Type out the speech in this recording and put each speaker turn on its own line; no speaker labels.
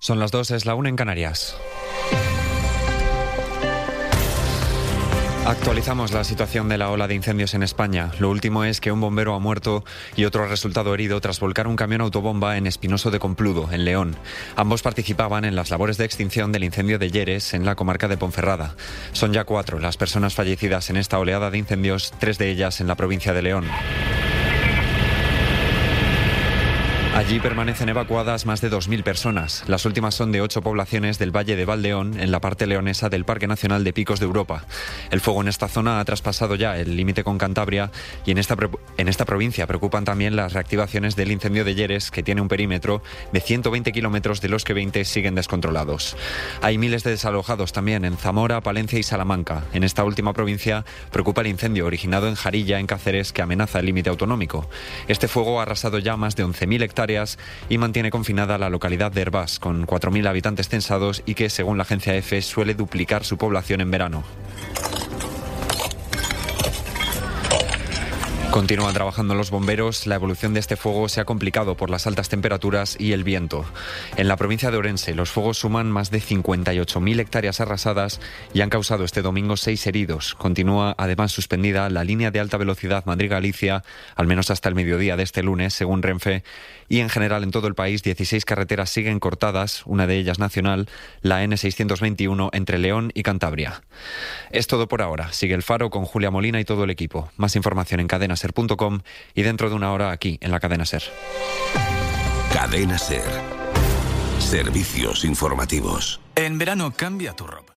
Son las 2, es la 1 en Canarias. Actualizamos la situación de la ola de incendios en España. Lo último es que un bombero ha muerto y otro ha resultado herido tras volcar un camión autobomba en Espinoso de Compludo, en León. Ambos participaban en las labores de extinción del incendio de Lleres, en la comarca de Ponferrada. Son ya 4 las personas fallecidas en esta oleada de incendios, 3 de ellas en la provincia de León. Allí permanecen evacuadas más de 2.000 personas. Las últimas son de 8 poblaciones del Valle de Valdeón, en la parte leonesa del Parque Nacional de Picos de Europa. El fuego en esta zona ha traspasado ya el límite con Cantabria y en esta provincia preocupan también las reactivaciones del incendio de Lleres, que tiene un perímetro de 120 kilómetros, de los que 20 siguen descontrolados. Hay miles de desalojados también en Zamora, Palencia y Salamanca. En esta última provincia preocupa el incendio originado en Jarilla, en Cáceres, que amenaza el límite autonómico. Este fuego ha arrasado ya más de 11.000 hectáreas y mantiene confinada la localidad de Hervás, con 4.000 habitantes censados y que, según la agencia EFE, suele duplicar su población en verano. Continúan trabajando los bomberos. La evolución de este fuego se ha complicado por las altas temperaturas y el viento. En la provincia de Orense, los fuegos suman más de 58.000 hectáreas arrasadas y han causado este domingo 6 heridos. Continúa además suspendida la línea de alta velocidad Madrid-Galicia, al menos hasta el mediodía de este lunes, según Renfe. Y en general en todo el país 16 carreteras siguen cortadas, una de ellas nacional, la N621 entre León y Cantabria. Es todo por ahora. Sigue El Faro con Julia Molina y todo el equipo. Más información en cadenaser.com y dentro de una hora aquí en la Cadena Ser.
Cadena Ser. Servicios informativos.
En verano cambia tu ropa.